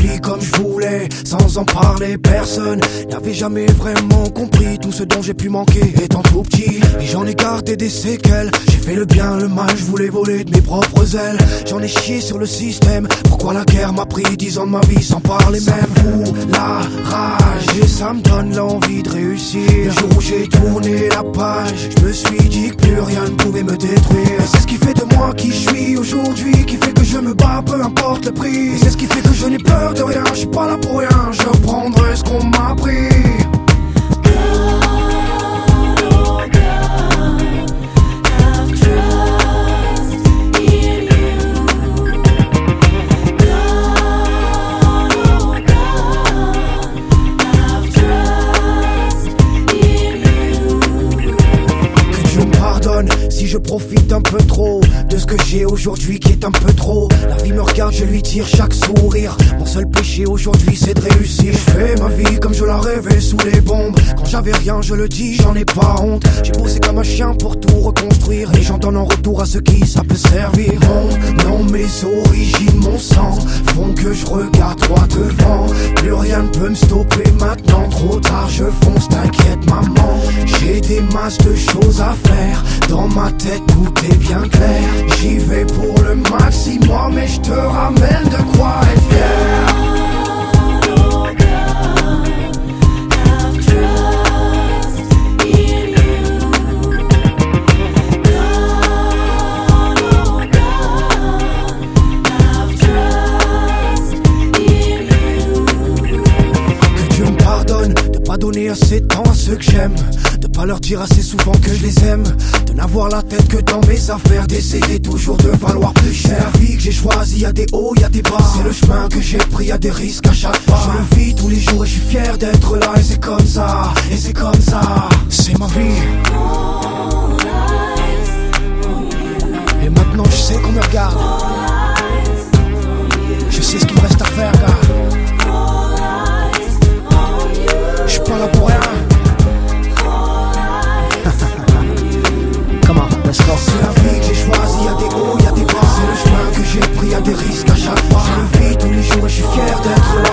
vie comme je voulais, sans en parler personne n'avait jamais vraiment compris tout ce dont j'ai pu manquer étant tout petit. Et j'en ai gardé des séquelles, j'ai fait le bien, le mal, je voulais voler de mes propres ailes. J'en ai chié sur le système, pourquoi la guerre m'a pris 10 ans de ma vie sans parler même. Fou, la rage, et ça me donne l'envie de réussir. Le jour où j'ai tourné la page, je me suis dit que plus rien ne pouvait me détruire. C'est ce qui fait de moi qui je suis aujourd'hui, qui fait que je me bats peu importe le prix. C'est ce qui fait que je n'ai peur de rien, je suis pas là pour rien, je reprendrai ce qu'on m'a pris. Si je profite un peu trop de ce que j'ai aujourd'hui qui est un peu trop. La vie me regarde, je lui tire chaque sourire. Mon seul péché aujourd'hui c'est de réussir. Je fais ma vie comme je la rêvais sous les bombes. Quand j'avais rien je le dis, j'en ai pas honte. J'ai bossé comme un chien pour tout reconstruire. Et j'en donne en retour à ceux qui ça peut servir. Mon nom, mes origines, mon sang font que je regarde droit devant. Plus rien ne peut me stopper maintenant, trop tard je fonce, t'inquiète maman. J'ai des masses de choses à faire. Dans ma tête tout est bien clair. J'y vais pour le maximum et je te ramène de quoi être fier. Donner assez de temps à ceux que j'aime, de pas leur dire assez souvent que je les aime, de n'avoir la tête que dans mes affaires, d'essayer toujours de valoir plus cher. La vie que j'ai choisie, y'a des hauts, y'a des bas. C'est le chemin que j'ai pris, y'a des risques à chaque pas. Je le vis tous les jours et je suis fier d'être là. Et c'est comme ça, et c'est comme ça. C'est ma vie. Et maintenant je sais qu'on me regarde. Je sais ce qu'il me reste à faire, gars. Je suis pas là pour rien. Come on, let's go. C'est la vie que j'ai choisie, y'a des hauts, y'a des bas. C'est le chemin que j'ai pris, y'a des risques à chaque pas. Je le vis tous les jours et je suis fier d'être là.